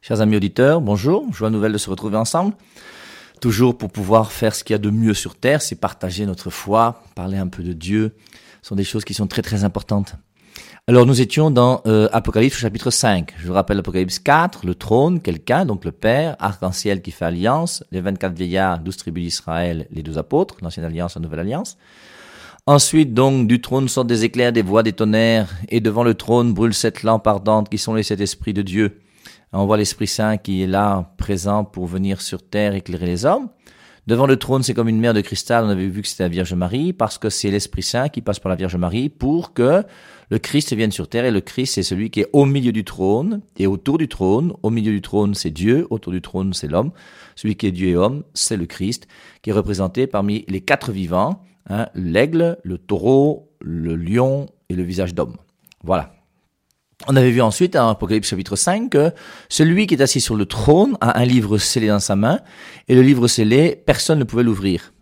Chers amis auditeurs, bonjour, joie nouvelle de se retrouver ensemble. Toujours pour pouvoir faire ce qu'il y a de mieux sur terre, c'est partager notre foi, parler un peu de Dieu. Ce sont des choses qui sont très très importantes. Alors nous étions dans Apocalypse chapitre 5. Je vous rappelle Apocalypse 4, le trône, quelqu'un, donc le Père, arc-en-ciel qui fait alliance, les 24 vieillards, 12 tribus d'Israël, les 12 apôtres, l'ancienne alliance, la nouvelle alliance. Ensuite, donc, du trône sortent des éclairs, des voix, des tonnerres, et devant le trône brûlent 7 lampes ardentes qui sont les 7 esprits de Dieu. On voit l'Esprit Saint qui est là, présent pour venir sur terre éclairer les hommes. Devant le trône, c'est comme une mer de cristal. On avait vu que c'était la Vierge Marie, parce que c'est l'Esprit Saint qui passe par la Vierge Marie pour que le Christ vienne sur terre. Et le Christ, c'est celui qui est au milieu du trône et autour du trône. Au milieu du trône, c'est Dieu. Autour du trône, c'est l'homme. Celui qui est Dieu et homme, c'est le Christ, qui est représenté parmi les 4 vivants, l'aigle, le taureau, le lion et le visage d'homme. Voilà. On avait vu ensuite, dans Apocalypse chapitre 5, que celui qui est assis sur le trône a un livre scellé dans sa main, et le livre scellé, personne ne pouvait l'ouvrir.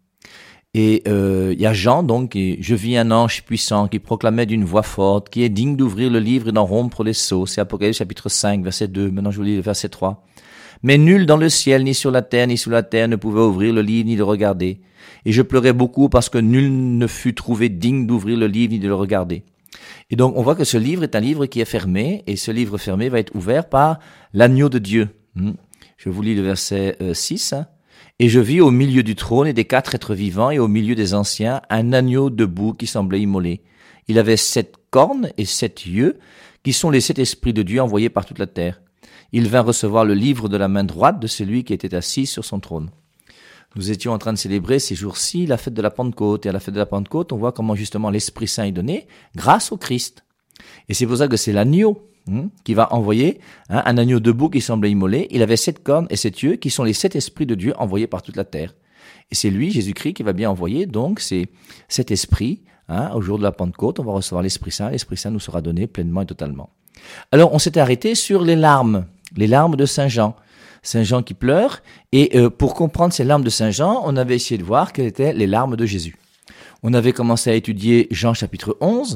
Et il y a Jean, donc, je vis un ange puissant qui proclamait d'une voix forte, qui est digne d'ouvrir le livre et d'en rompre les sceaux. C'est Apocalypse chapitre 5, verset 2. Maintenant, je vous lis le verset 3. Mais nul dans le ciel, ni sur la terre, ni sous la terre ne pouvait ouvrir le livre, ni le regarder. Et je pleurais beaucoup parce que nul ne fut trouvé digne d'ouvrir le livre, ni de le regarder. Et donc, on voit que ce livre est un livre qui est fermé, et ce livre fermé va être ouvert par l'agneau de Dieu. Je vous lis le verset 6. Et je vis au milieu du trône et des 4 êtres vivants et au milieu des anciens un agneau debout qui semblait immolé. Il avait 7 cornes et 7 yeux, qui sont les 7 esprits de Dieu envoyés par toute la terre. Il vint recevoir le livre de la main droite de celui qui était assis sur son trône. Nous étions en train de célébrer ces jours-ci la fête de la Pentecôte. Et à la fête de la Pentecôte, on voit comment justement l'Esprit Saint est donné grâce au Christ. Et c'est pour ça que c'est l'agneau qui va envoyer un agneau debout qui semblait immolé. Il avait 7 cornes et 7 yeux qui sont les 7 esprits de Dieu envoyés par toute la terre. Et c'est lui, Jésus-Christ, qui va bien envoyer donc cet esprit. Au jour de la Pentecôte, on va recevoir l'Esprit Saint. L'Esprit Saint nous sera donné pleinement et totalement. Alors, on s'était arrêté sur les larmes de Saint Jean. Saint Jean qui pleure, et pour comprendre ces larmes de Saint Jean, on avait essayé de voir quelles étaient les larmes de Jésus. On avait commencé à étudier Jean chapitre 11,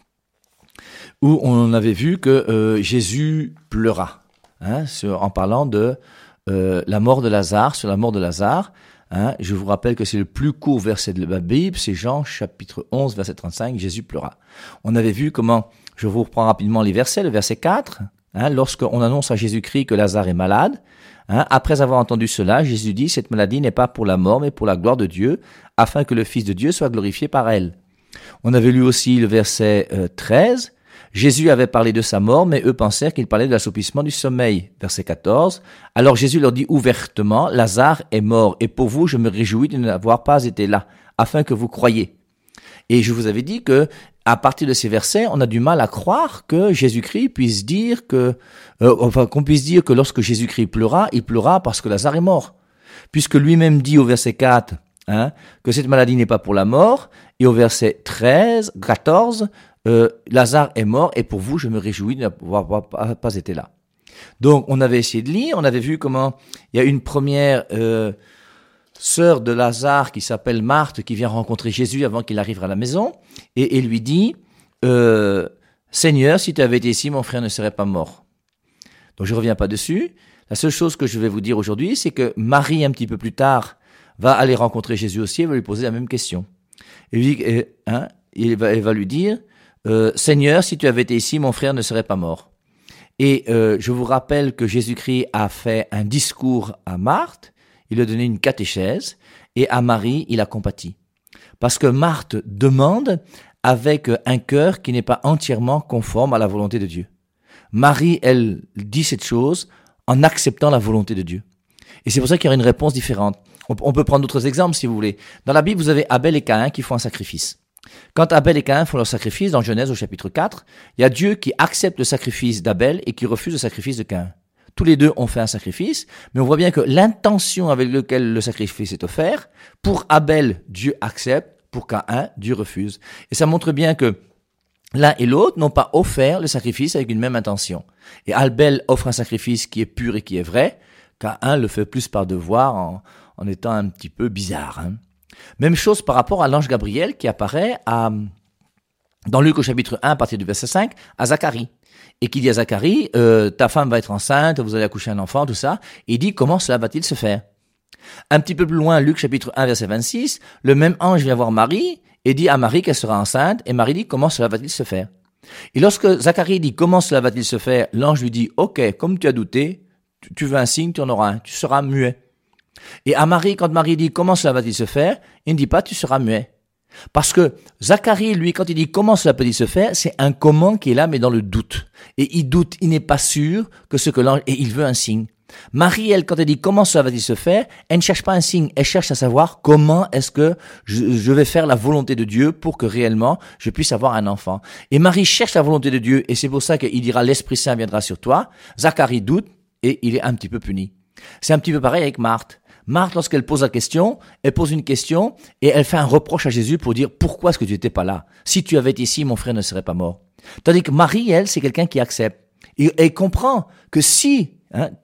où on avait vu que Jésus pleura, en parlant de la mort de Lazare, sur la mort de Lazare. Je vous rappelle que c'est le plus court verset de la Bible, c'est Jean chapitre 11, verset 35, Jésus pleura. On avait vu comment, je vous reprends rapidement les versets, le verset 4, lorsqu'on annonce à Jésus-Christ que Lazare est malade, après avoir entendu cela, Jésus dit, cette maladie n'est pas pour la mort, mais pour la gloire de Dieu, afin que le Fils de Dieu soit glorifié par elle. On avait lu aussi le verset 13, Jésus avait parlé de sa mort, mais eux pensèrent qu'il parlait de l'assoupissement du sommeil. Verset 14, alors Jésus leur dit ouvertement, Lazare est mort, et pour vous, je me réjouis de n'avoir pas été là, afin que vous croyiez. Et je vous avais dit que, à partir de ces versets, on a du mal à croire que Jésus-Christ puisse dire qu'on puisse dire que lorsque Jésus-Christ pleura, il pleura parce que Lazare est mort. Puisque lui-même dit au verset 4, que cette maladie n'est pas pour la mort, et au verset 14, Lazare est mort, et pour vous, je me réjouis de n'avoir pas été là. Donc, on avait essayé de lire, on avait vu comment il y a une première sœur de Lazare qui s'appelle Marthe, qui vient rencontrer Jésus avant qu'il arrive à la maison, et lui dit, Seigneur, si tu avais été ici, mon frère ne serait pas mort. Donc je reviens pas dessus. La seule chose que je vais vous dire aujourd'hui, c'est que Marie, un petit peu plus tard, va aller rencontrer Jésus aussi et va lui poser la même question. Et elle va lui dire, Seigneur, si tu avais été ici, mon frère ne serait pas mort. Et je vous rappelle que Jésus-Christ a fait un discours à Marthe, il a donné une catéchèse, et à Marie, il a compati. Parce que Marthe demande avec un cœur qui n'est pas entièrement conforme à la volonté de Dieu. Marie, elle dit cette chose en acceptant la volonté de Dieu. Et c'est pour ça qu'il y aura une réponse différente. On peut prendre d'autres exemples si vous voulez. Dans la Bible, vous avez Abel et Caïn qui font un sacrifice. Quand Abel et Caïn font leur sacrifice, dans Genèse au chapitre 4, il y a Dieu qui accepte le sacrifice d'Abel et qui refuse le sacrifice de Caïn. Tous les deux ont fait un sacrifice, mais on voit bien que l'intention avec laquelle le sacrifice est offert, pour Abel, Dieu accepte, pour Caïn, Dieu refuse. Et ça montre bien que l'un et l'autre n'ont pas offert le sacrifice avec une même intention. Et Abel offre un sacrifice qui est pur et qui est vrai, Caïn le fait plus par devoir en étant un petit peu bizarre. Même chose par rapport à l'ange Gabriel qui apparaît dans Luc au chapitre 1 à partir du verset 5 à Zacharie. et qui dit à Zacharie, ta femme va être enceinte, vous allez accoucher un enfant, tout ça. Et il dit, comment cela va-t-il se faire? Un petit peu plus loin, Luc chapitre 1, verset 26, le même ange vient voir Marie et dit à Marie qu'elle sera enceinte, et Marie dit, comment cela va-t-il se faire? Et lorsque Zacharie dit, comment cela va-t-il se faire? L'ange lui dit, ok, comme tu as douté, tu veux un signe, tu en auras un, tu seras muet. Et à Marie, quand Marie dit, comment cela va-t-il se faire? Il ne dit pas, tu seras muet. Parce que Zacharie, lui, quand il dit comment cela peut-il se faire, c'est un comment qui est là, mais dans le doute. Et il doute, il n'est pas sûr que ce que l'ange, et il veut un signe. Marie, elle, quand elle dit comment cela va-t-il se faire, elle ne cherche pas un signe, elle cherche à savoir comment est-ce que je vais faire la volonté de Dieu pour que réellement je puisse avoir un enfant. Et Marie cherche la volonté de Dieu, et c'est pour ça qu'il dira l'Esprit Saint viendra sur toi. Zacharie doute, et il est un petit peu puni. C'est un petit peu pareil avec Marthe. Marthe, lorsqu'elle pose la question, elle pose une question et elle fait un reproche à Jésus pour dire pourquoi est-ce que tu n'étais pas là? Si tu avais été ici, mon frère ne serait pas mort. Tandis que Marie, elle, c'est quelqu'un qui accepte. Et elle comprend que si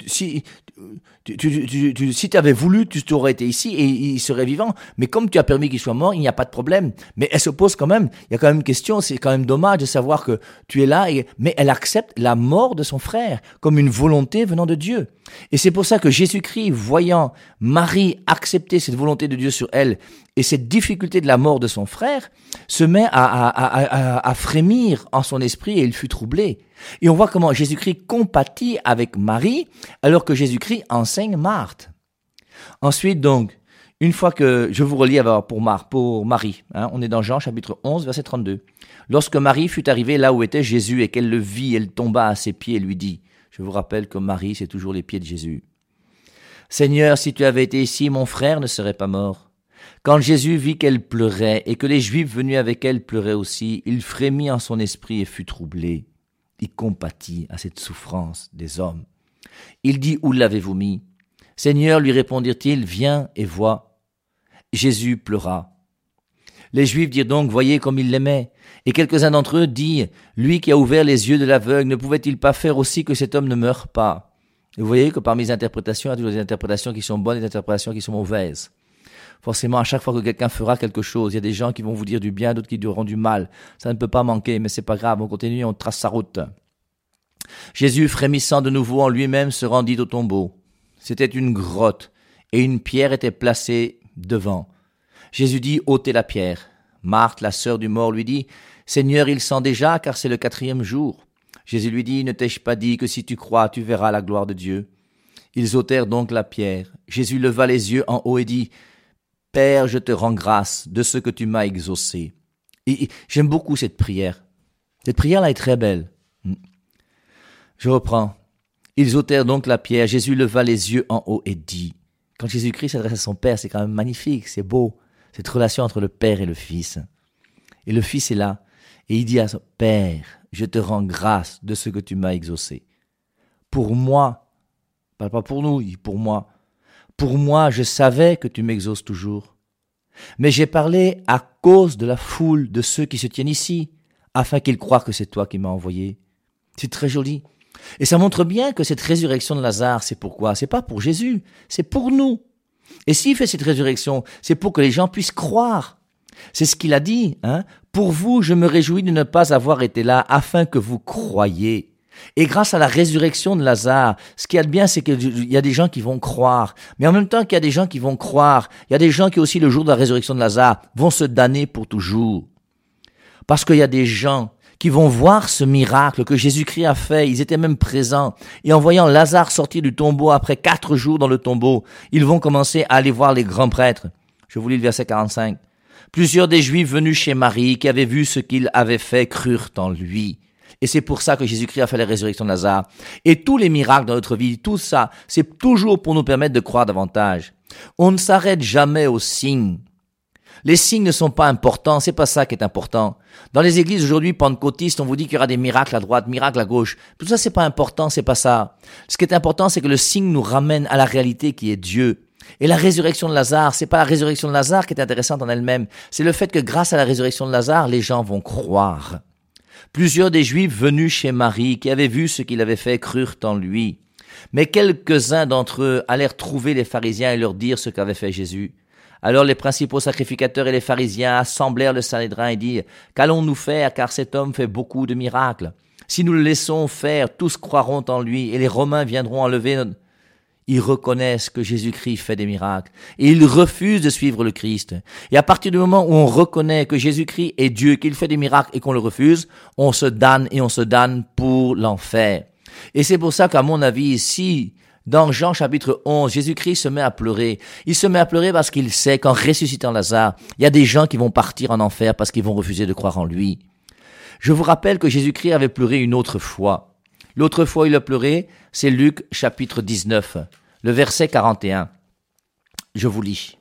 tu avais voulu, tu aurais été ici et il serait vivant. Mais comme tu as permis qu'il soit mort, il n'y a pas de problème. Mais elle se pose quand même, il y a quand même une question, c'est quand même dommage de savoir que tu es là, mais elle accepte la mort de son frère comme une volonté venant de Dieu. Et c'est pour ça que Jésus-Christ, voyant Marie accepter cette volonté de Dieu sur elle et cette difficulté de la mort de son frère, se met à frémir en son esprit et il fut troublé. Et on voit comment Jésus-Christ compatit avec Marie alors que Jésus-Christ enseigne Marthe. Ensuite donc, une fois que je vous relis pour Marie, on est dans Jean chapitre 11 verset 32. Lorsque Marie fut arrivée là où était Jésus et qu'elle le vit, elle tomba à ses pieds et lui dit, je vous rappelle que Marie c'est toujours les pieds de Jésus. Seigneur, si tu avais été ici, mon frère ne serait pas mort. Quand Jésus vit qu'elle pleurait et que les Juifs venus avec elle pleuraient aussi, il frémit en son esprit et fut troublé. Il compatit à cette souffrance des hommes. Il dit, où l'avez-vous mis? Seigneur, lui répondirent-ils, viens et vois. Jésus pleura. Les Juifs dirent donc, voyez comme il l'aimait. Et quelques-uns d'entre eux dirent, lui qui a ouvert les yeux de l'aveugle, ne pouvait-il pas faire aussi que cet homme ne meure pas? Et vous voyez que parmi les interprétations, il y a toujours des interprétations qui sont bonnes et des interprétations qui sont mauvaises. Forcément, à chaque fois que quelqu'un fera quelque chose, il y a des gens qui vont vous dire du bien, d'autres qui diront du mal. Ça ne peut pas manquer, mais c'est pas grave, on continue, on trace sa route. Jésus, frémissant de nouveau en lui-même, se rendit au tombeau. C'était une grotte, et une pierre était placée devant. Jésus dit, ôtez la pierre. Marthe, la sœur du mort, lui dit, Seigneur, il sent déjà, car c'est le 4e jour. Jésus lui dit, ne t'ai-je pas dit que si tu crois, tu verras la gloire de Dieu? Ils ôtèrent donc la pierre. Jésus leva les yeux en haut et dit, Père, je te rends grâce de ce que tu m'as exaucé. Et j'aime beaucoup cette prière. Cette prière-là est très belle. Je reprends. Ils ôtèrent donc la pierre. Jésus leva les yeux en haut et dit. Quand Jésus-Christ s'adresse à son Père, c'est quand même magnifique, c'est beau. Cette relation entre le Père et le Fils. Et le Fils est là. Et il dit à son Père, je te rends grâce de ce que tu m'as exaucé. Pour moi, pas pour nous, il dit pour moi. Pour moi, je savais que tu m'exauces toujours. Mais j'ai parlé à cause de la foule de ceux qui se tiennent ici, afin qu'ils croient que c'est toi qui m'as envoyé. C'est très joli. Et ça montre bien que cette résurrection de Lazare, c'est pourquoi? C'est pas pour Jésus, c'est pour nous. Et s'il fait cette résurrection, c'est pour que les gens puissent croire. C'est ce qu'il a dit, Pour vous, je me réjouis de ne pas avoir été là, afin que vous croyiez. Et grâce à la résurrection de Lazare, ce qu'il y a de bien, c'est qu'il y a des gens qui vont croire. Mais en même temps qu'il y a des gens qui vont croire, il y a des gens qui aussi, le jour de la résurrection de Lazare, vont se damner pour toujours. Parce qu'il y a des gens qui vont voir ce miracle que Jésus-Christ a fait. Ils étaient même présents. Et en voyant Lazare sortir du tombeau après 4 jours dans le tombeau, ils vont commencer à aller voir les grands prêtres. Je vous lis le verset 45. Plusieurs des Juifs venus chez Marie, qui avaient vu ce qu'il avait fait, crurent en lui. Et c'est pour ça que Jésus-Christ a fait la résurrection de Lazare. Et tous les miracles dans notre vie, tout ça, c'est toujours pour nous permettre de croire davantage. On ne s'arrête jamais aux signes. Les signes ne sont pas importants, c'est pas ça qui est important. Dans les églises aujourd'hui pentecôtistes, on vous dit qu'il y aura des miracles à droite, miracles à gauche. Tout ça, c'est pas important, c'est pas ça. Ce qui est important, c'est que le signe nous ramène à la réalité qui est Dieu. Et la résurrection de Lazare, c'est pas la résurrection de Lazare qui est intéressante en elle-même. C'est le fait que grâce à la résurrection de Lazare, les gens vont croire. Plusieurs des Juifs venus chez Marie, qui avaient vu ce qu'il avait fait, crurent en lui. Mais quelques-uns d'entre eux allèrent trouver les pharisiens et leur dire ce qu'avait fait Jésus. Alors les principaux sacrificateurs et les pharisiens assemblèrent le Sanhédrin et dirent « Qu'allons-nous faire, car cet homme fait beaucoup de miracles ?» Si nous le laissons faire, tous croiront en lui et les Romains viendront enlever notre... Ils reconnaissent que Jésus-Christ fait des miracles et ils refusent de suivre le Christ. Et à partir du moment où on reconnaît que Jésus-Christ est Dieu, qu'il fait des miracles et qu'on le refuse, on se damne et on se damne pour l'enfer. Et c'est pour ça qu'à mon avis, ici, dans Jean chapitre 11, Jésus-Christ se met à pleurer. Il se met à pleurer parce qu'il sait qu'en ressuscitant Lazare, il y a des gens qui vont partir en enfer parce qu'ils vont refuser de croire en lui. Je vous rappelle que Jésus-Christ avait pleuré une autre fois. L'autre fois où il a pleuré, c'est Luc chapitre 19, le verset 41. Je vous lis.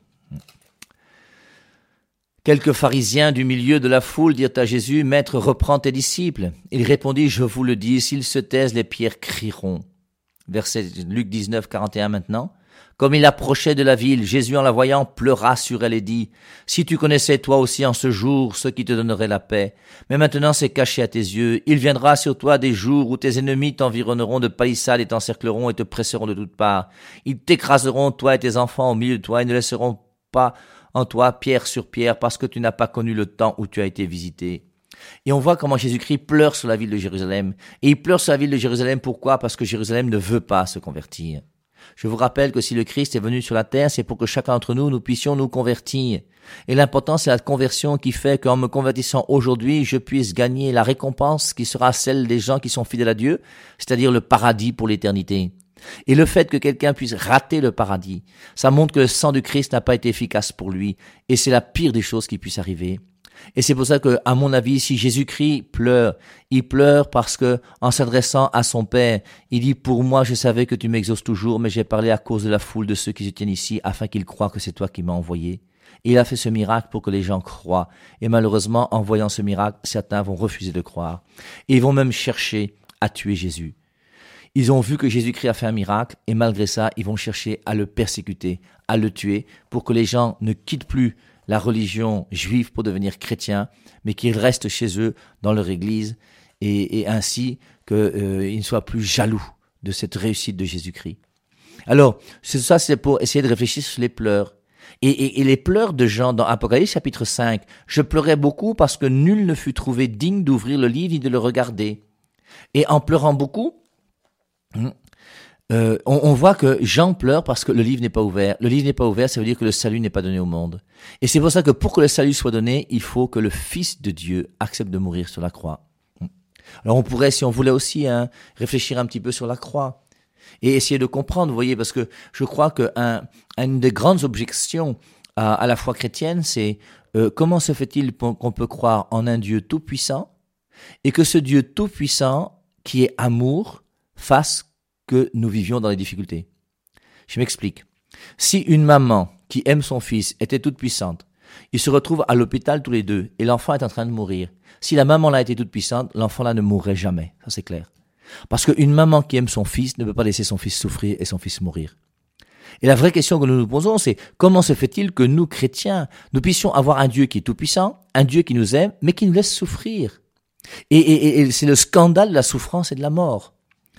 Quelques pharisiens du milieu de la foule dirent à Jésus, « Maître, reprends tes disciples. » Il répondit, « Je vous le dis, s'ils se taisent, les pierres crieront. » Verset Luc 19, 41 maintenant. Comme il approchait de la ville, Jésus en la voyant pleura sur elle et dit, « Si tu connaissais toi aussi en ce jour ce qui te donnerait la paix, mais maintenant c'est caché à tes yeux, il viendra sur toi des jours où tes ennemis t'environneront de palissades et t'encercleront et te presseront de toutes parts. Ils t'écraseront, toi et tes enfants, au milieu de toi, et ne laisseront pas en toi pierre sur pierre parce que tu n'as pas connu le temps où tu as été visité. » Et on voit comment Jésus-Christ pleure sur la ville de Jérusalem. Et il pleure sur la ville de Jérusalem, pourquoi? Parce que Jérusalem ne veut pas se convertir. Je vous rappelle que si le Christ est venu sur la terre, c'est pour que chacun d'entre nous, nous puissions nous convertir. Et l'important, c'est la conversion qui fait qu'en me convertissant aujourd'hui, je puisse gagner la récompense qui sera celle des gens qui sont fidèles à Dieu, c'est-à-dire le paradis pour l'éternité. Et le fait que quelqu'un puisse rater le paradis, ça montre que le sang du Christ n'a pas été efficace pour lui. Et c'est la pire des choses qui puisse arriver. Et c'est pour ça que, à mon avis, si Jésus-Christ pleure, il pleure parce que, en s'adressant à son Père, il dit, pour moi, je savais que tu m'exauces toujours, mais j'ai parlé à cause de la foule de ceux qui se tiennent ici, afin qu'ils croient que c'est toi qui m'as envoyé. Et il a fait ce miracle pour que les gens croient. Et malheureusement, en voyant ce miracle, certains vont refuser de croire. Et ils vont même chercher à tuer Jésus. Ils ont vu que Jésus-Christ a fait un miracle, et malgré ça, ils vont chercher à le persécuter, à le tuer, pour que les gens ne quittent plus la religion juive pour devenir chrétiens, mais qu'ils restent chez eux dans leur église et ainsi qu'ils ne soient plus jaloux de cette réussite de Jésus-Christ. Alors, c'est pour essayer de réfléchir sur les pleurs. Et les pleurs de Jean dans Apocalypse chapitre 5, je pleurais beaucoup parce que nul ne fut trouvé digne d'ouvrir le livre ni de le regarder. Et en pleurant beaucoup, on voit que Jean pleure parce que le livre n'est pas ouvert. Le livre n'est pas ouvert, ça veut dire que le salut n'est pas donné au monde. Et c'est pour ça que pour que le salut soit donné, il faut que le Fils de Dieu accepte de mourir sur la croix. Alors on pourrait, si on voulait aussi, réfléchir un petit peu sur la croix et essayer de comprendre, vous voyez, parce que je crois que une des grandes objections à la foi chrétienne, c'est comment se fait-il qu'on peut croire en un Dieu tout-puissant et que ce Dieu tout-puissant, qui est amour, fasse que nous vivions dans les difficultés. Je m'explique. Si une maman qui aime son fils était toute puissante, ils se retrouvent à l'hôpital tous les deux et l'enfant est en train de mourir. Si la maman là était toute puissante, l'enfant là ne mourrait jamais. Ça c'est clair. Parce qu'une maman qui aime son fils ne peut pas laisser son fils souffrir et son fils mourir. Et la vraie question que nous nous posons, c'est comment se fait-il que nous, chrétiens, nous puissions avoir un Dieu qui est tout puissant, un Dieu qui nous aime, mais qui nous laisse souffrir. Et c'est le scandale de la souffrance et de la mort.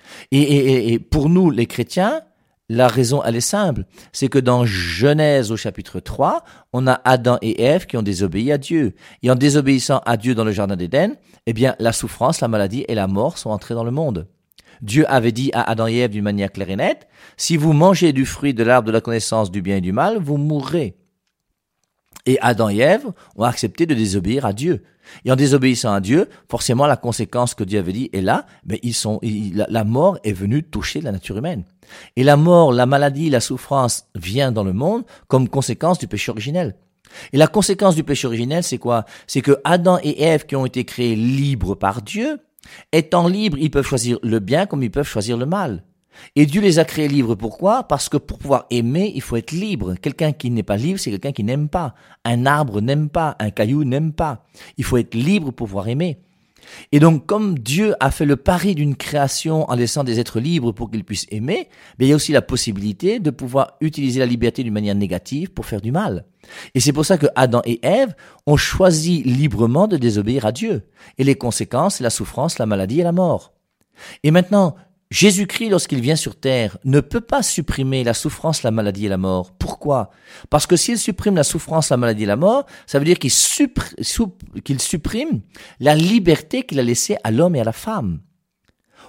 Et pour nous, les chrétiens, la raison, elle est simple. C'est que dans Genèse au chapitre 3, on a Adam et Ève qui ont désobéi à Dieu. Et en désobéissant à Dieu dans le jardin d'Éden, eh bien, la souffrance, la maladie et la mort sont entrées dans le monde. Dieu avait dit à Adam et Ève d'une manière claire et nette, si vous mangez du fruit de l'arbre de la connaissance du bien et du mal, vous mourrez. Et Adam et Ève ont accepté de désobéir à Dieu. Et en désobéissant à Dieu, forcément, la conséquence que Dieu avait dit est là, mais la mort est venue toucher la nature humaine. Et la mort, la maladie, la souffrance vient dans le monde comme conséquence du péché originel. Et la conséquence du péché originel, c'est quoi? C'est que Adam et Ève, qui ont été créés libres par Dieu, étant libres, ils peuvent choisir le bien comme ils peuvent choisir le mal. Et Dieu les a créés libres. Pourquoi? Parce que pour pouvoir aimer, il faut être libre. Quelqu'un qui n'est pas libre, c'est quelqu'un qui n'aime pas. Un arbre n'aime pas, un caillou n'aime pas. Il faut être libre pour pouvoir aimer. Et donc, comme Dieu a fait le pari d'une création en laissant des êtres libres pour qu'ils puissent aimer, il y a aussi la possibilité de pouvoir utiliser la liberté d'une manière négative pour faire du mal. Et c'est pour ça que Adam et Ève ont choisi librement de désobéir à Dieu. Et les conséquences, c'est la souffrance, la maladie et la mort. Et maintenant, Jésus-Christ, lorsqu'il vient sur terre, ne peut pas supprimer la souffrance, la maladie et la mort. Pourquoi? Parce que s'il supprime la souffrance, la maladie et la mort, ça veut dire qu'il supprime la liberté qu'il a laissée à l'homme et à la femme.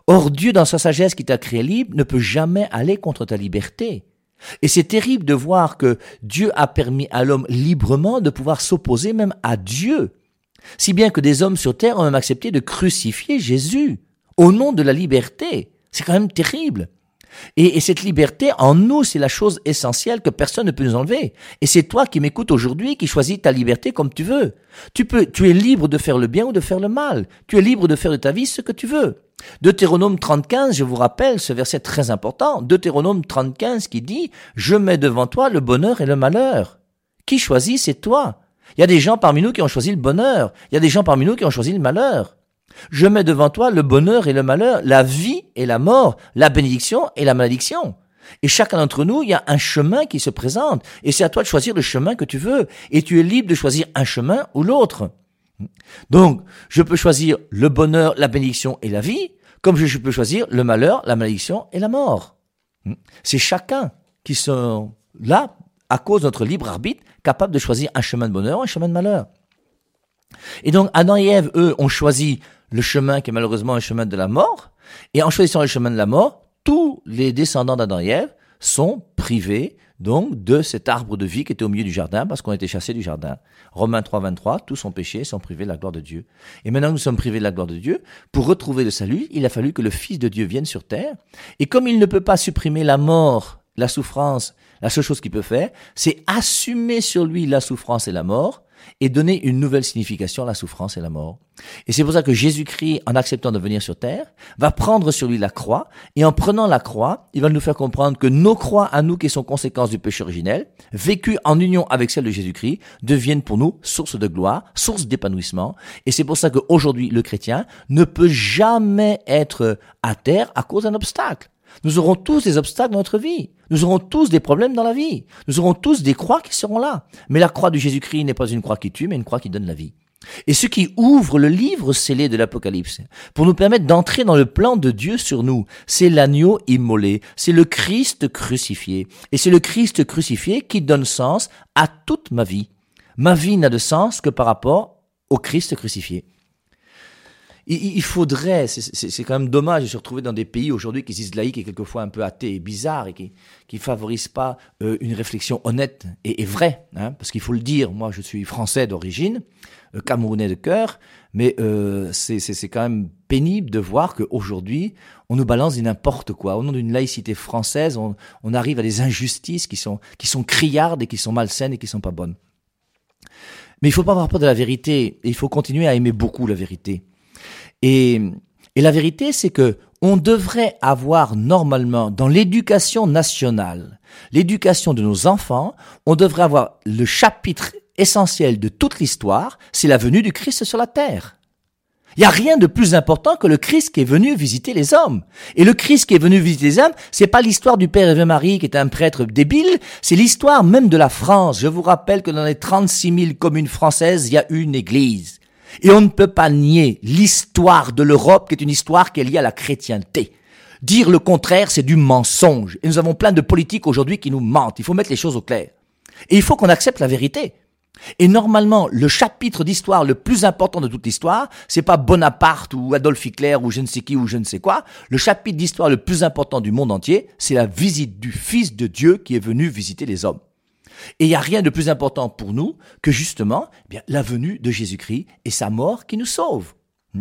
Or, Dieu, dans sa sagesse qui t'a créé libre, ne peut jamais aller contre ta liberté. Et c'est terrible de voir que Dieu a permis à l'homme librement de pouvoir s'opposer même à Dieu. Si bien que des hommes sur terre ont même accepté de crucifier Jésus au nom de la liberté. C'est quand même terrible. Et cette liberté, en nous, c'est la chose essentielle que personne ne peut nous enlever. Et c'est toi qui m'écoutes aujourd'hui qui choisis ta liberté comme tu veux. Tu es libre de faire le bien ou de faire le mal. Tu es libre de faire de ta vie ce que tu veux. Deutéronome 30:15, je vous rappelle ce verset très important. Deutéronome 30:15 qui dit « Je mets devant toi le bonheur et le malheur ». Qui choisit? C'est toi. Il y a des gens parmi nous qui ont choisi le bonheur. Il y a des gens parmi nous qui ont choisi le malheur. Je mets devant toi le bonheur et le malheur, la vie et la mort, la bénédiction et la malédiction. Et chacun d'entre nous, il y a un chemin qui se présente. Et c'est à toi de choisir le chemin que tu veux. Et tu es libre de choisir un chemin ou l'autre. Donc, je peux choisir le bonheur, la bénédiction et la vie, comme je peux choisir le malheur, la malédiction et la mort. C'est chacun qui sont là, à cause de notre libre arbitre, capable de choisir un chemin de bonheur ou un chemin de malheur. Et donc, Adam et Ève, eux, ont choisi le chemin qui est malheureusement un chemin de la mort. Et en choisissant le chemin de la mort, tous les descendants d'Adam et Ève sont privés donc de cet arbre de vie qui était au milieu du jardin parce qu'on a été chassés du jardin. Romains 3:23, tous sont péchés, sont privés de la gloire de Dieu. Et maintenant que nous sommes privés de la gloire de Dieu, pour retrouver le salut, il a fallu que le Fils de Dieu vienne sur terre. Et comme il ne peut pas supprimer la mort, la souffrance, la seule chose qu'il peut faire, c'est assumer sur lui la souffrance et la mort et donner une nouvelle signification à la souffrance et la mort. Et c'est pour ça que Jésus-Christ, en acceptant de venir sur terre, va prendre sur lui la croix, et en prenant la croix, il va nous faire comprendre que nos croix à nous, qui sont conséquences du péché originel, vécues en union avec celle de Jésus-Christ, deviennent pour nous source de gloire, source d'épanouissement. Et c'est pour ça qu'aujourd'hui, le chrétien ne peut jamais être à terre à cause d'un obstacle. Nous aurons tous des obstacles dans notre vie. Nous aurons tous des problèmes dans la vie. Nous aurons tous des croix qui seront là. Mais la croix de Jésus-Christ n'est pas une croix qui tue, mais une croix qui donne la vie. Et ce qui ouvre le livre scellé de l'Apocalypse, pour nous permettre d'entrer dans le plan de Dieu sur nous, c'est l'agneau immolé, c'est le Christ crucifié. Et c'est le Christ crucifié qui donne sens à toute ma vie. Ma vie n'a de sens que par rapport au Christ crucifié. Il faudrait, c'est quand même dommage de se retrouver dans des pays aujourd'hui qui se disent laïques et quelquefois un peu athées et bizarres et qui favorisent pas une réflexion honnête et vraie, hein, parce qu'il faut le dire, moi je suis français d'origine, camerounais de cœur, mais c'est quand même pénible de voir qu'aujourd'hui on nous balance du n'importe quoi. Au nom d'une laïcité française, on arrive à des injustices qui sont criardes et qui sont malsaines et qui sont pas bonnes. Mais il faut pas avoir peur de la vérité et il faut continuer à aimer beaucoup la vérité. Et la vérité, c'est que on devrait avoir normalement dans l'éducation nationale, l'éducation de nos enfants, on devrait avoir le chapitre essentiel de toute l'histoire, c'est la venue du Christ sur la terre. Il n'y a rien de plus important que le Christ qui est venu visiter les hommes. Et le Christ qui est venu visiter les hommes, c'est pas l'histoire du Père Ave Marie qui est un prêtre débile, c'est l'histoire même de la France. Je vous rappelle que dans les 36 000 communes françaises, il y a une église. Et on ne peut pas nier l'histoire de l'Europe qui est une histoire qui est liée à la chrétienté. Dire le contraire, c'est du mensonge. Et nous avons plein de politiques aujourd'hui qui nous mentent. Il faut mettre les choses au clair. Et il faut qu'on accepte la vérité. Et normalement, le chapitre d'histoire le plus important de toute l'histoire, c'est pas Bonaparte ou Adolf Hitler ou je ne sais qui ou je ne sais quoi. Le chapitre d'histoire le plus important du monde entier, c'est la visite du Fils de Dieu qui est venu visiter les hommes. Et il n'y a rien de plus important pour nous que justement la venue de Jésus-Christ et sa mort qui nous sauve.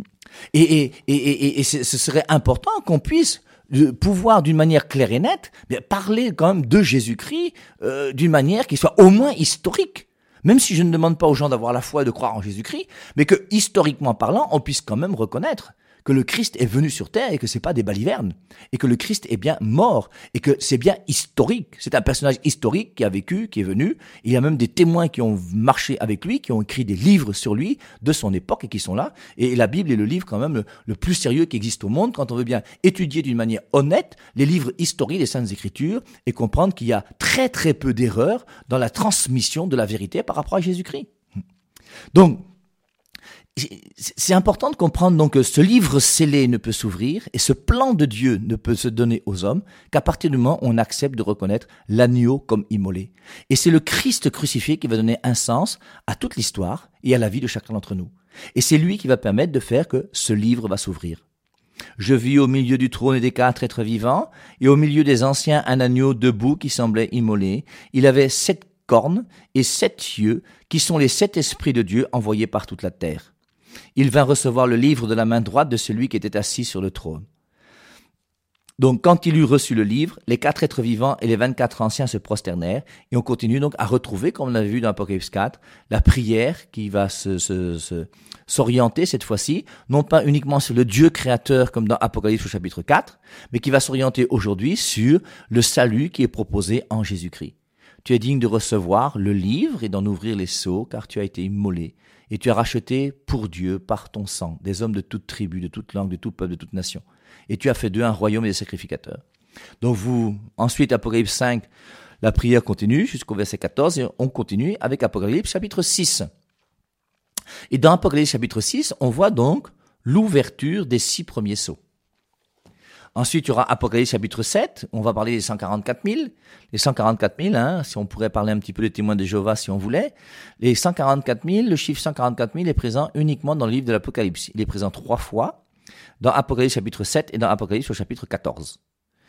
Et ce serait important qu'on puisse pouvoir d'une manière claire et nette parler quand même de Jésus-Christ d'une manière qui soit au moins historique. Même si je ne demande pas aux gens d'avoir la foi et de croire en Jésus-Christ, mais que historiquement parlant, on puisse quand même reconnaître que le Christ est venu sur terre et que c'est pas des balivernes, et que le Christ est bien mort, et que c'est bien historique. C'est un personnage historique qui a vécu, qui est venu. Il y a même des témoins qui ont marché avec lui, qui ont écrit des livres sur lui, de son époque, et qui sont là. Et la Bible est le livre quand même le plus sérieux qui existe au monde, quand on veut bien étudier d'une manière honnête les livres historiques des Saintes Écritures, et comprendre qu'il y a très très peu d'erreurs dans la transmission de la vérité par rapport à Jésus-Christ. Donc, c'est important de comprendre donc que ce livre scellé ne peut s'ouvrir et ce plan de Dieu ne peut se donner aux hommes qu'à partir du moment où on accepte de reconnaître l'agneau comme immolé. Et c'est le Christ crucifié qui va donner un sens à toute l'histoire et à la vie de chacun d'entre nous. Et c'est lui qui va permettre de faire que ce livre va s'ouvrir. Je vis au milieu du trône et des 4 êtres vivants, et au milieu des anciens un agneau debout qui semblait immolé. Il avait 7 cornes et 7 yeux, qui sont les 7 esprits de Dieu envoyés par toute la terre. Il vint recevoir le livre de la main droite de celui qui était assis sur le trône. Donc, quand il eut reçu le livre, les 4 êtres vivants et les 24 anciens se prosternèrent, et on continue donc à retrouver, comme on l'avait vu dans Apocalypse 4, la prière qui va s'orienter cette fois-ci, non pas uniquement sur le Dieu créateur comme dans Apocalypse au chapitre 4, mais qui va s'orienter aujourd'hui sur le salut qui est proposé en Jésus-Christ. Tu es digne de recevoir le livre et d'en ouvrir les sceaux, car tu as été immolé, et tu as racheté pour Dieu par ton sang des hommes de toute tribu, de toute langue, de tout peuple, de toute nation. Et tu as fait d'eux un royaume et des sacrificateurs. Donc ensuite, Apocalypse 5, la prière continue jusqu'au verset 14, et on continue avec Apocalypse chapitre 6. Et dans Apocalypse chapitre 6, on voit donc l'ouverture des 6 premiers sceaux. Ensuite, il y aura Apocalypse chapitre 7, on va parler des 144 000. Les 144 000, si on pourrait parler un petit peu des témoins de Jéhovah si on voulait. Les 144 000, le chiffre 144 000 est présent uniquement dans le livre de l'Apocalypse. Il est présent 3 fois, dans Apocalypse chapitre 7 et dans Apocalypse au chapitre 14.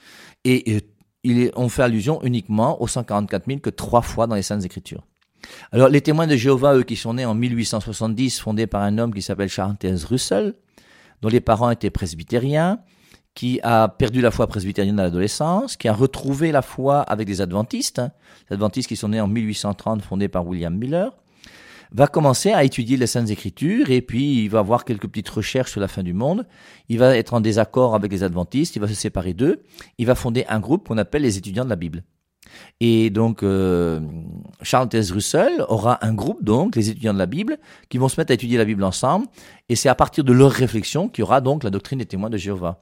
Et on fait allusion uniquement aux 144 000 que 3 fois dans les Saintes Écritures. Alors, les témoins de Jéhovah, eux qui sont nés en 1870, fondés par un homme qui s'appelle Charles Russell, dont les parents étaient presbytériens, qui a perdu la foi presbytérienne à l'adolescence, qui a retrouvé la foi avec des adventistes, les adventistes qui sont nés en 1830, fondés par William Miller, va commencer à étudier les Saintes Écritures, et puis il va avoir quelques petites recherches sur la fin du monde. Il va être en désaccord avec les adventistes, il va se séparer d'eux, il va fonder un groupe qu'on appelle les étudiants de la Bible. Et donc, Charles Russell aura un groupe, donc, les étudiants de la Bible, qui vont se mettre à étudier la Bible ensemble, et c'est à partir de leur réflexion qu'il y aura donc la doctrine des témoins de Jéhovah.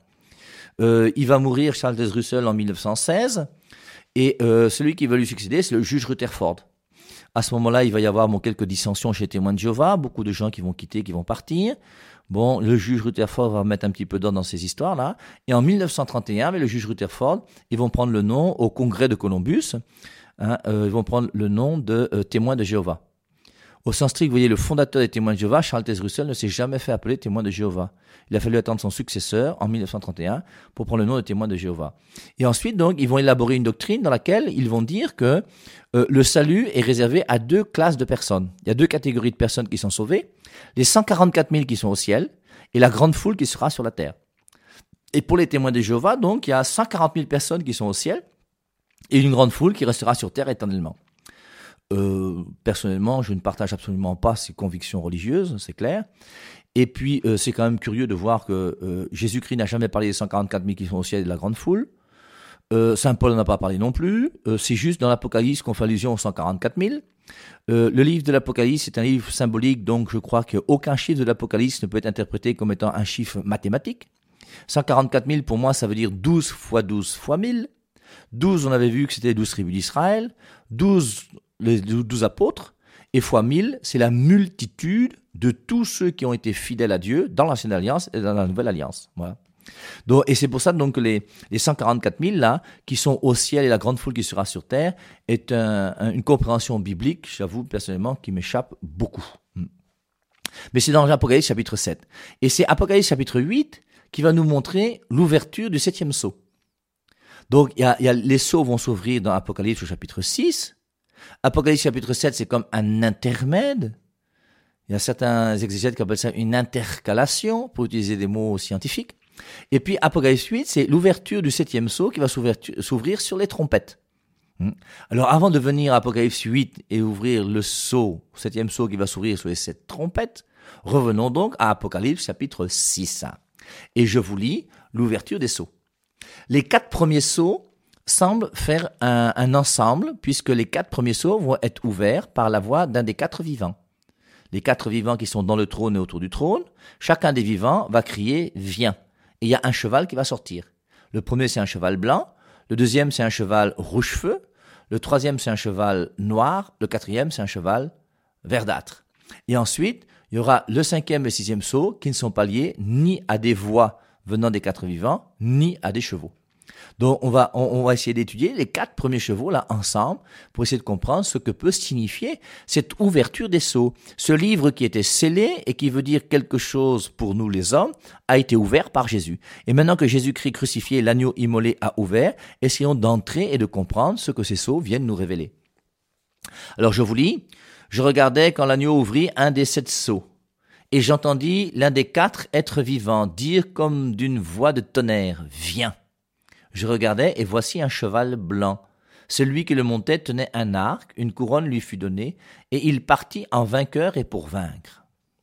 Il va mourir, Charles Russell, en 1916, et celui qui va lui succéder, c'est le juge Rutherford. À ce moment-là, il va y avoir quelques dissensions chez les témoins de Jéhovah, beaucoup de gens qui vont quitter, qui vont partir. Bon, le juge Rutherford va mettre un petit peu d'ordre dans ces histoires-là. Et en 1931, avec le juge Rutherford, ils vont prendre le nom au congrès de Columbus, ils vont prendre le nom de témoins de Jéhovah. Au sens strict, vous voyez, le fondateur des témoins de Jéhovah, Charles Russell, ne s'est jamais fait appeler témoin de Jéhovah. Il a fallu attendre son successeur en 1931 pour prendre le nom de témoin de Jéhovah. Et ensuite, donc, ils vont élaborer une doctrine dans laquelle ils vont dire que le salut est réservé à 2 classes de personnes. Il y a 2 catégories de personnes qui sont sauvées, les 144 000 qui sont au ciel et la grande foule qui sera sur la terre. Et pour les témoins de Jéhovah, donc, il y a 140 000 personnes qui sont au ciel et une grande foule qui restera sur terre éternellement. Personnellement, je ne partage absolument pas ces convictions religieuses, c'est clair. Et puis, c'est quand même curieux de voir que Jésus-Christ n'a jamais parlé des 144 000 qui sont au ciel et de la grande foule. Saint Paul n'en a pas parlé non plus. C'est juste dans l'Apocalypse qu'on fait allusion aux 144 000. Le livre de l'Apocalypse est un livre symbolique, donc je crois qu'aucun chiffre de l'Apocalypse ne peut être interprété comme étant un chiffre mathématique. 144 000, pour moi, ça veut dire 12 fois 12 fois 1000. 12, on avait vu que c'était les 12 tribus d'Israël. 12, les 12 apôtres. Et fois 1000, c'est la multitude de tous ceux qui ont été fidèles à Dieu dans l'Ancienne Alliance et dans la Nouvelle Alliance. Voilà. Donc, et c'est pour ça donc que les 144 000 là, qui sont au ciel et la grande foule qui sera sur terre, est une compréhension biblique, j'avoue personnellement, qui m'échappe beaucoup. Mais c'est dans l'Apocalypse chapitre 7. Et c'est Apocalypse chapitre 8 qui va nous montrer l'ouverture du 7e sceau. Donc, les sceaux vont s'ouvrir dans Apocalypse au chapitre 6. Apocalypse chapitre 7, c'est comme un intermède. Il y a certains exégètes qui appellent ça une intercalation, pour utiliser des mots scientifiques. Et puis Apocalypse 8, c'est l'ouverture du 7e sceau qui va s'ouvrir sur les trompettes. Alors avant de venir à Apocalypse 8 et ouvrir le sceau, 7e sceau qui va s'ouvrir sur les 7 trompettes, revenons donc à Apocalypse chapitre 6. Et je vous lis l'ouverture des sceaux. Les 4 premiers sceaux semblent faire un ensemble, puisque les 4 premiers sceaux vont être ouverts par la voix d'un des 4 vivants. Les 4 vivants qui sont dans le trône et autour du trône, chacun des vivants va crier « Viens ». Et il y a un cheval qui va sortir. Le premier, c'est un cheval blanc. Le deuxième, c'est un cheval rouge-feu. Le troisième, c'est un cheval noir. Le quatrième, c'est un cheval verdâtre. Et ensuite, il y aura le 5e et le 6e sceau qui ne sont pas liés ni à des voix venant des 4 vivants, ni à des chevaux. Donc on va essayer d'étudier les 4 premiers chevaux là ensemble pour essayer de comprendre ce que peut signifier cette ouverture des sceaux. Ce livre qui était scellé et qui veut dire quelque chose pour nous les hommes a été ouvert par Jésus. Et maintenant que Jésus-Christ crucifié, l'agneau immolé a ouvert, essayons d'entrer et de comprendre ce que ces sceaux viennent nous révéler. Alors je vous lis, je regardais quand l'agneau ouvrit un des 7 sceaux. Et j'entendis l'un des 4 êtres vivants dire comme d'une voix de tonnerre, « Viens !» Je regardais, et voici un cheval blanc. Celui qui le montait tenait un arc, une couronne lui fut donnée, et il partit en vainqueur et pour vaincre.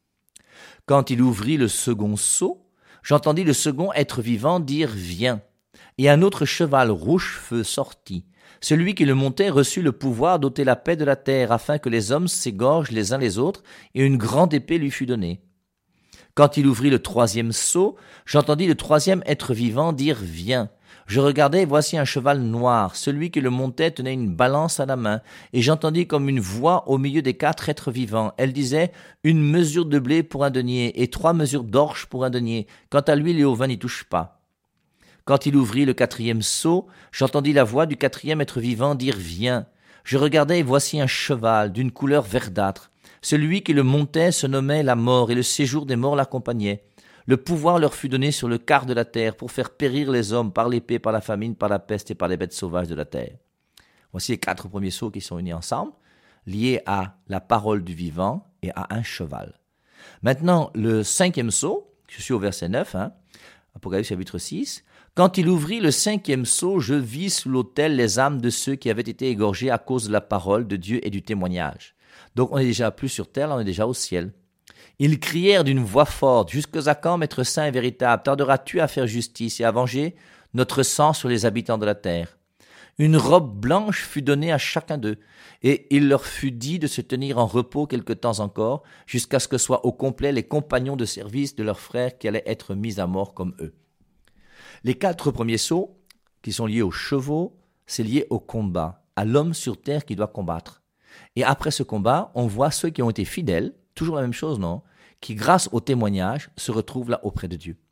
Quand il ouvrit le second sceau, j'entendis le second être vivant dire « Viens !» Et un autre cheval rouge-feu sortit. Celui qui le montait reçut le pouvoir d'ôter la paix de la terre, afin que les hommes s'égorgent les uns les autres, et une grande épée lui fut donnée. Quand il ouvrit le 3e sceau, j'entendis le 3e être vivant dire « Viens !» Je regardais, et voici un cheval noir. Celui qui le montait tenait une balance à la main, et j'entendis comme une voix au milieu des 4 êtres vivants. Elle disait, « Une mesure de blé pour un denier, et 3 mesures d'orge pour un denier. Quant à l'huile et au vin, n'y touche pas. » Quand il ouvrit le 4e sceau, j'entendis la voix du 4e être vivant dire « Viens !» Je regardais, et voici un cheval d'une couleur verdâtre. Celui qui le montait se nommait la mort, et le séjour des morts l'accompagnait. Le pouvoir leur fut donné sur le quart de la terre pour faire périr les hommes par l'épée, par la famine, par la peste et par les bêtes sauvages de la terre. Voici les 4 premiers sceaux qui sont unis ensemble, liés à la parole du vivant et à un cheval. Maintenant, le 5e sceau, je suis au verset 9, Apocalypse chapitre 6. Quand il ouvrit le 5e sceau, je vis sous l'autel les âmes de ceux qui avaient été égorgés à cause de la parole de Dieu et du témoignage. Donc on n'est déjà plus sur terre, là on est déjà au ciel. Ils crièrent d'une voix forte, « Jusqu'à quand, Maître saint et véritable, tarderas-tu à faire justice et à venger notre sang sur les habitants de la terre ?» Une robe blanche fut donnée à chacun d'eux, et il leur fut dit de se tenir en repos quelque temps encore, jusqu'à ce que soient au complet les compagnons de service de leurs frères qui allaient être mis à mort comme eux. Les 4 premiers sceaux, qui sont liés aux chevaux, c'est lié au combat, à l'homme sur terre qui doit combattre. Et après ce combat, on voit ceux qui ont été fidèles, toujours la même chose, non? Qui, grâce au témoignage, se retrouvent là auprès de Dieu.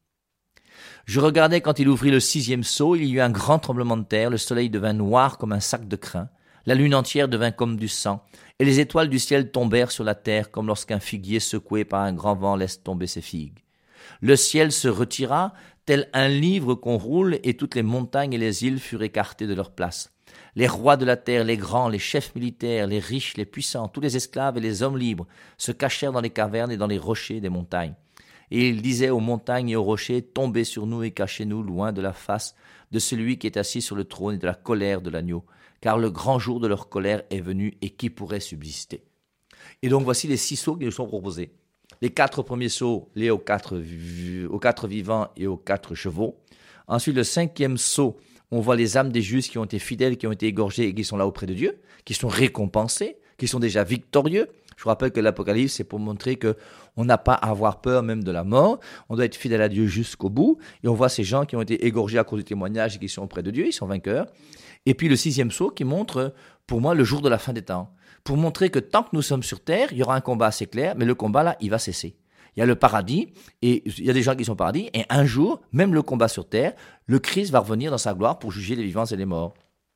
Je regardais quand il ouvrit le 6e sceau, il y eut un grand tremblement de terre, le soleil devint noir comme un sac de crin, la lune entière devint comme du sang, et les étoiles du ciel tombèrent sur la terre comme lorsqu'un figuier secoué par un grand vent laisse tomber ses figues. Le ciel se retira, tel un livre qu'on roule, et toutes les montagnes et les îles furent écartées de leur place. Les rois de la terre, les grands, les chefs militaires, les riches, les puissants, tous les esclaves et les hommes libres se cachèrent dans les cavernes et dans les rochers des montagnes. Et ils disaient aux montagnes et aux rochers, « Tombez sur nous et cachez-nous loin de la face de celui qui est assis sur le trône et de la colère de l'agneau, car le grand jour de leur colère est venu et qui pourrait subsister ?» Et donc voici les 6 sceaux qui nous sont proposés. Les 4 premiers sceaux liés aux 4 vivants et aux 4 chevaux. Ensuite le 5e sceau, on voit les âmes des justes qui ont été fidèles, qui ont été égorgés et qui sont là auprès de Dieu, qui sont récompensés, qui sont déjà victorieux. Je vous rappelle que l'Apocalypse, c'est pour montrer qu'on n'a pas à avoir peur même de la mort. On doit être fidèle à Dieu jusqu'au bout. Et on voit ces gens qui ont été égorgés à cause du témoignage et qui sont auprès de Dieu, ils sont vainqueurs. Et puis le 6e sceau qui montre, pour moi, le jour de la fin des temps. Pour montrer que tant que nous sommes sur terre, il y aura un combat assez clair, mais le combat là, il va cesser. Il y a le paradis, et il y a des gens qui sont au paradis, et un jour, même le combat sur terre, le Christ va revenir dans sa gloire pour juger les vivants et les morts.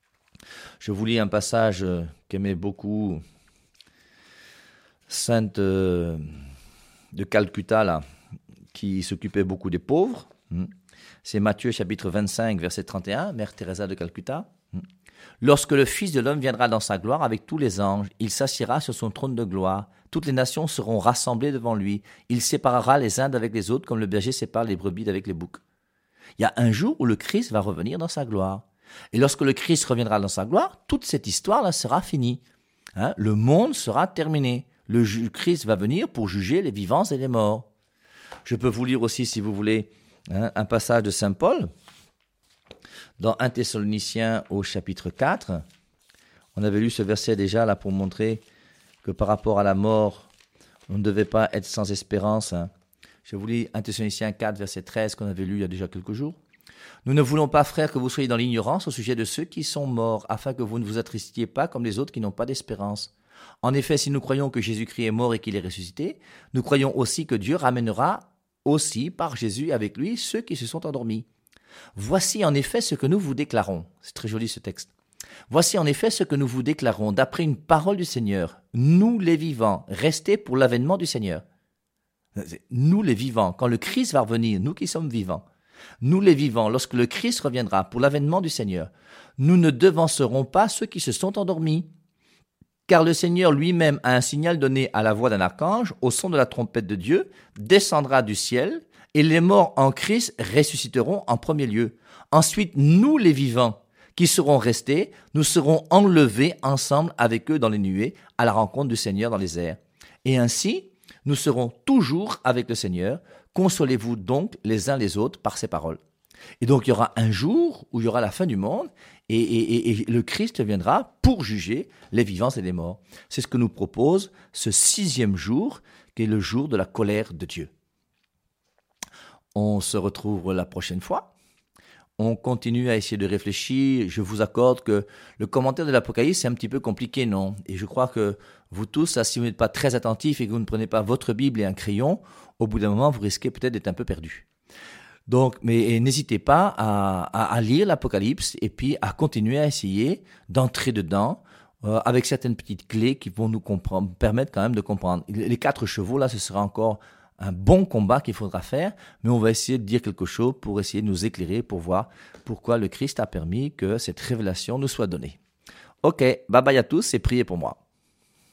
Je vous lis un passage qu'aimait beaucoup Sainte de Calcutta, là, qui s'occupait beaucoup des pauvres. C'est Matthieu chapitre 25, verset 31, Mère Teresa de Calcutta. Lorsque le Fils de l'homme viendra dans sa gloire avec tous les anges, il s'assiera sur son trône de gloire. Toutes les nations seront rassemblées devant lui. Il séparera les uns d'avec les autres comme le berger sépare les brebis d'avec les boucs. Il y a un jour où le Christ va revenir dans sa gloire. Et lorsque le Christ reviendra dans sa gloire, toute cette histoire-là sera finie. Le monde sera terminé. Le Christ va venir pour juger les vivants et les morts. Je peux vous lire aussi, si vous voulez, un passage de Saint Paul. Dans 1 Thessaloniciens au chapitre 4, on avait lu ce verset déjà là pour montrer que par rapport à la mort, on ne devait pas être sans espérance. Je vous lis 1 Thessaloniciens 4, verset 13, qu'on avait lu il y a déjà quelques jours. « Nous ne voulons pas, frères, que vous soyez dans l'ignorance au sujet de ceux qui sont morts, afin que vous ne vous attristiez pas comme les autres qui n'ont pas d'espérance. En effet, si nous croyons que Jésus-Christ est mort et qu'il est ressuscité, nous croyons aussi que Dieu ramènera aussi par Jésus avec lui ceux qui se sont endormis. Voici en effet ce que nous vous déclarons. C'est très joli ce texte. Voici en effet ce que nous vous déclarons d'après une parole du Seigneur. Nous les vivants, restez pour l'avènement du Seigneur. Nous les vivants, quand le Christ va revenir, nous qui sommes vivants, nous les vivants, lorsque le Christ reviendra pour l'avènement du Seigneur, nous ne devancerons pas ceux qui se sont endormis. Car le Seigneur lui-même a un signal donné à la voix d'un archange, au son de la trompette de Dieu, descendra du ciel, et les morts en Christ ressusciteront en premier lieu. Ensuite, nous les vivants, qui seront restés, nous serons enlevés ensemble avec eux dans les nuées, à la rencontre du Seigneur dans les airs. Et ainsi, nous serons toujours avec le Seigneur. Consolez-vous donc les uns les autres par ces paroles. Et donc, il y aura un jour où il y aura la fin du monde, et le Christ viendra pour juger les vivants et les morts. C'est ce que nous propose ce 6e jour, qui est le jour de la colère de Dieu. On se retrouve la prochaine fois. On continue à essayer de réfléchir. Je vous accorde que le commentaire de l'Apocalypse, c'est un petit peu compliqué, non? Et je crois que vous tous, si vous n'êtes pas très attentifs et que vous ne prenez pas votre Bible et un crayon, au bout d'un moment, vous risquez peut-être d'être un peu perdu. Donc, mais n'hésitez pas à lire l'Apocalypse et puis à continuer à essayer d'entrer dedans avec certaines petites clés qui vont nous permettre quand même de comprendre. Les 4 chevaux, là, ce sera encore un bon combat qu'il faudra faire, mais on va essayer de dire quelque chose pour essayer de nous éclairer, pour voir pourquoi le Christ a permis que cette révélation nous soit donnée. Ok, bye bye à tous et priez pour moi.